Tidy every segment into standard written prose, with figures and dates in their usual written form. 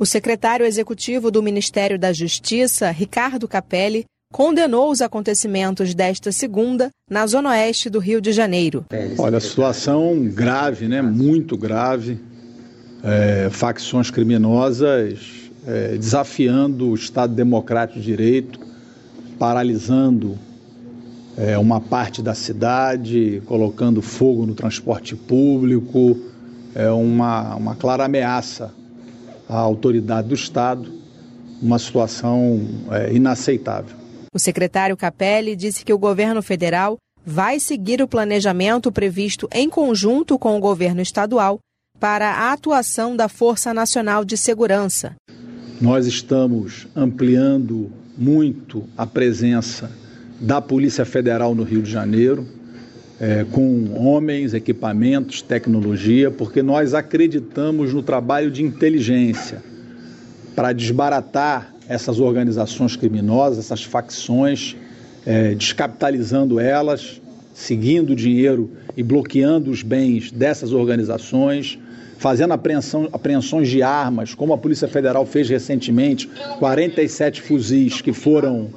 O secretário executivo do Ministério da Justiça, Ricardo Capelli, condenou os acontecimentos desta segunda na zona oeste do Rio de Janeiro. Olha, a situação grave, muito grave. Facções criminosas desafiando o Estado Democrático de Direito, paralisando uma parte da cidade, colocando fogo no transporte público, uma clara ameaça à autoridade do Estado, uma situação inaceitável. O secretário Capelli disse que o governo federal vai seguir o planejamento previsto em conjunto com o governo estadual para a atuação da Força Nacional de Segurança. Nós estamos ampliando muito a presença da Polícia Federal no Rio de Janeiro, com homens, equipamentos, tecnologia, porque nós acreditamos no trabalho de inteligência para desbaratar essas organizações criminosas, essas facções, descapitalizando elas, seguindo o dinheiro e bloqueando os bens dessas organizações, fazendo apreensões de armas, como a Polícia Federal fez recentemente, 47 fuzis que foram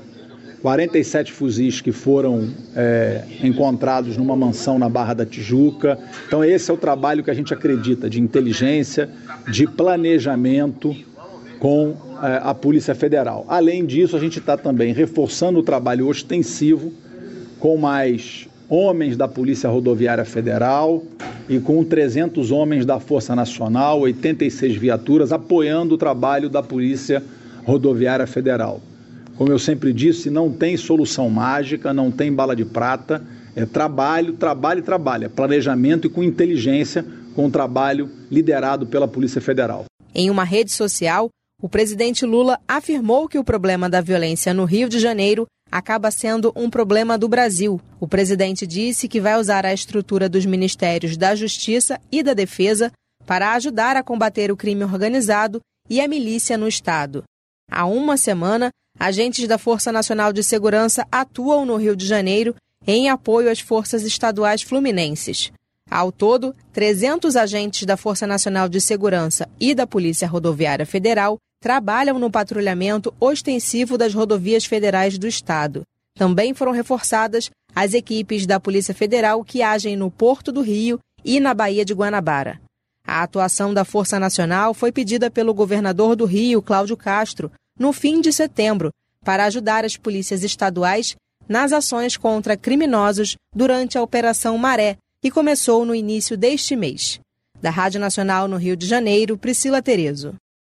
encontrados numa mansão na Barra da Tijuca. Então esse é o trabalho que a gente acredita, de inteligência, de planejamento com a Polícia Federal. Além disso, a gente está também reforçando o trabalho ostensivo com mais homens da Polícia Rodoviária Federal e com 300 homens da Força Nacional, 86 viaturas, apoiando o trabalho da Polícia Rodoviária Federal. Como eu sempre disse, não tem solução mágica, não tem bala de prata, é trabalho, trabalho e trabalho, é planejamento e com inteligência, com um trabalho liderado pela Polícia Federal. Em uma rede social, o presidente Lula afirmou que o problema da violência no Rio de Janeiro acaba sendo um problema do Brasil. O presidente disse que vai usar a estrutura dos Ministérios da Justiça e da Defesa para ajudar a combater o crime organizado e a milícia no Estado. Há uma semana, agentes da Força Nacional de Segurança atuam no Rio de Janeiro em apoio às forças estaduais fluminenses. Ao todo, 300 agentes da Força Nacional de Segurança e da Polícia Rodoviária Federal trabalham no patrulhamento ostensivo das rodovias federais do Estado. Também foram reforçadas as equipes da Polícia Federal que agem no Porto do Rio e na Baía de Guanabara. A atuação da Força Nacional foi pedida pelo governador do Rio, Cláudio Castro, no fim de setembro, para ajudar as polícias estaduais nas ações contra criminosos durante a Operação Maré, que começou no início deste mês. Da Rádio Nacional no Rio de Janeiro, Priscila Terezo.